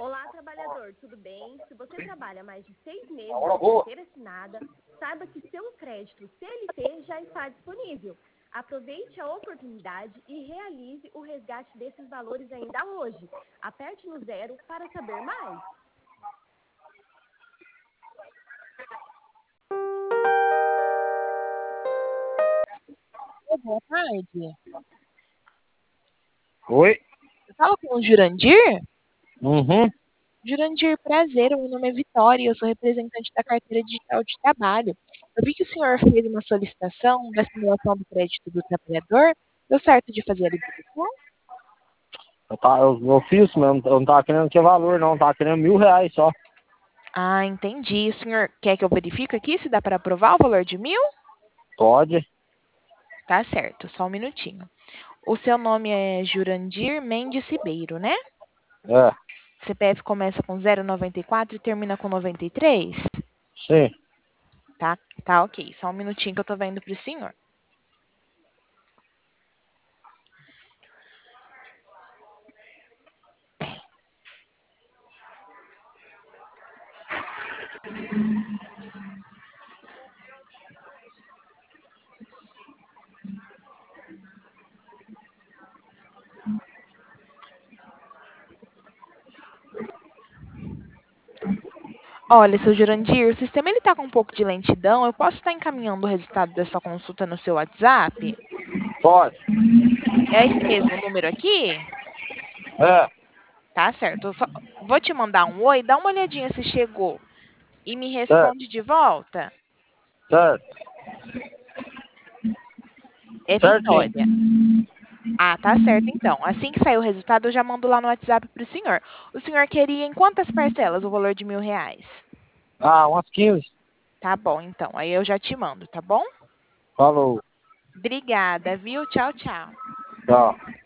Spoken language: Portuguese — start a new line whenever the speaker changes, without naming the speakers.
Olá, trabalhador, tudo bem? Se você trabalha mais de 6 meses
Hora
sem
boa.
carteira assinada, saiba que seu crédito CLT já está disponível. Aproveite a oportunidade e realize o resgate desses valores ainda hoje. Aperte no 0 para saber mais.
Boa tarde.
Oi?
Eu falo com o Jurandir?
Uhum.
Jurandir, prazer. O meu nome é Vitória e eu sou representante da Carteira Digital de Trabalho. Eu vi que o senhor fez uma solicitação da simulação do crédito do trabalhador. Deu certo de fazer a liberação?
Eu fiz, mas eu não tava querendo ter valor, não. Tava querendo R$ 1.000 só.
Ah, entendi. O senhor quer que eu verifique aqui se dá para aprovar o valor de 1.000?
Pode?
Tá certo, só um minutinho. O seu nome é Jurandir Mendes Ribeiro, né?
É,
CPF começa com 094 e termina com 93?
sim.
Tá, ok. Só um minutinho que eu tô vendo pro senhor. Olha, seu Jurandir, o sistema ele tá com um pouco de lentidão. Eu posso estar encaminhando o resultado dessa consulta no seu WhatsApp?
Pode?
É esse mesmo número aqui?
É,
Tá certo. Eu só vou te mandar um oi, dá uma olhadinha se chegou e me
certo,
responde de volta.
certo.
É
Certinho.
Vitória. Ah, tá certo então. Assim que sair o resultado, eu já mando lá no WhatsApp pro senhor. O senhor queria em quantas parcelas o valor de R$ 1.000?
Ah, umas 15.
Tá bom, então. Aí eu já te mando, tá bom?
Falou.
Obrigada, viu? Tchau, tchau.
Tchau.